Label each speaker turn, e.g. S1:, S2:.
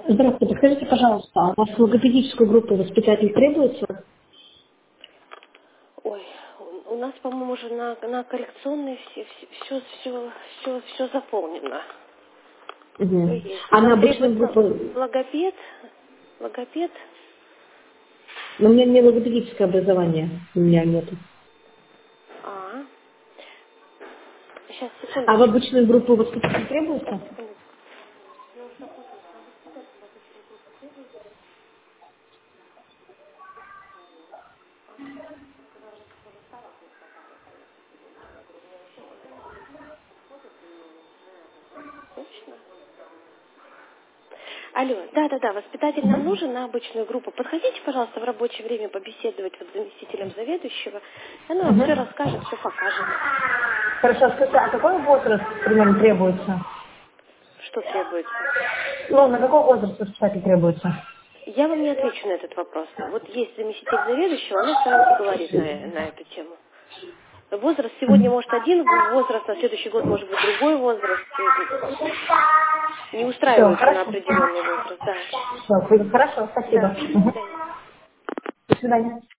S1: Здравствуйте, скажите, пожалуйста, а у вас в логопедическую группу воспитатель требуется?
S2: Ой, у нас, по-моему, уже на коррекционной все заполнено. Все
S1: Угу.
S2: есть.
S1: А на
S2: Вам
S1: обычную
S2: требуется
S1: группу?
S2: логопед? Логопед?
S1: Но у меня не логопедическое образование, у меня нету.
S2: А, сейчас,
S1: А в
S2: секундочку.
S1: обычную группу воспитатель
S2: Сейчас,
S1: требуется?
S2: секундочку. Точно? Алло, да, воспитатель нам нужен на обычную группу. Подходите, пожалуйста, в рабочее время побеседовать вот с заместителем заведующего. Она вам все
S1: Угу.
S2: расскажет, все покажет.
S1: Хорошо, скажите, а какой возраст примерно требуется?
S2: Что требуется?
S1: Ну, на какой возраст воспитатель требуется?
S2: Я вам не отвечу на этот вопрос. Вот есть заместитель заведующего, она с вами поговорит на эту тему. Возраст сегодня может один возраст, на следующий год может быть другой возраст. Не
S1: Все,
S2: устраиваются на
S1: хорошо.
S2: определенный возраст, да.
S1: Все, хорошо, спасибо.
S2: Да, до
S1: Мгм.
S2: свидания.
S1: До свидания.